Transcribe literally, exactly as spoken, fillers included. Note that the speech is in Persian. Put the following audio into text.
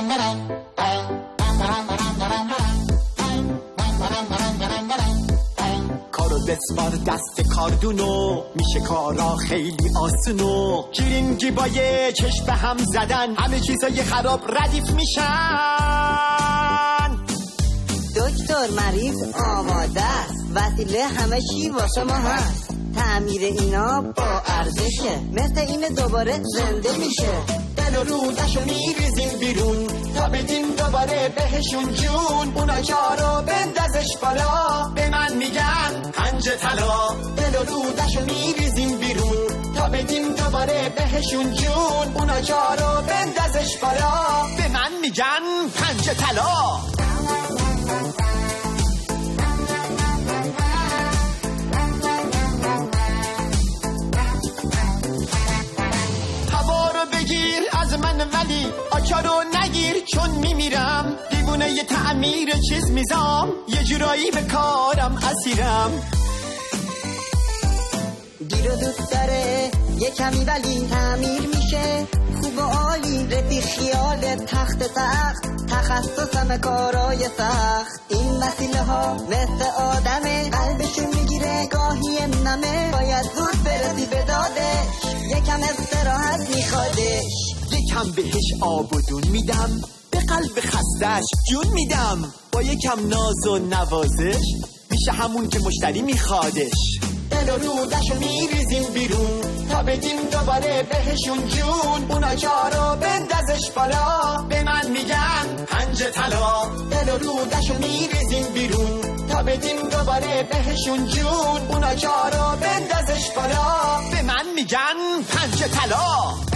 کارو بسپار دست کاردونو، میشه کارا خیلی آسونو. گیرینگی با یه چشم به هم زدن، همه چیزای خراب ردیف میشن. دکتر مریض آماده است، وسیله همه چی واسه ما هست. تعمیر اینا با ارزشه، مثل این دوباره زنده میشه. دل و رودشو میریزیم بیرون تا بدیم دوباره بهشون جون. اونا چارو بندازش بالا، به من میگن پنج طلا. دل و رودشو میریزیم بیرون تا بدیم دوباره بهشون جون. اونا چارو بندازش بالا، به من میگن پنج طلا. بگیر از من ولی آچارو نگیر، چون میمیرم. دیوونه یه تعمیر چیز میزام، یه جورایی به کارم اسیرم. گیر و دوست داره یه کمی ولی تعمیر میشه. خوب و عالی رفیق خیال تخت تخت، تخصصم کارای سخت. این وسیله ها مثل آدمه، قلبشون میگیره گاهی نمه. باید زود برسی به دادش، یکم استراحت میخوادش. یکم بهش آب و دون میدم، به قلب خستش جون میدم. با یکم ناز و نوازش میشه همون که مشتری میخوادش. دل و رودشو میریزیم بیرون تا بدیم دوباره بهشون جون. اونا چارو بندازش بالا، به من میگن پنج طلا. دل و رودشو میریزیم بیرون تا بدیم دوباره بهشون جون. اونا چارو بندازش بالا، به من میگن پنج طلا.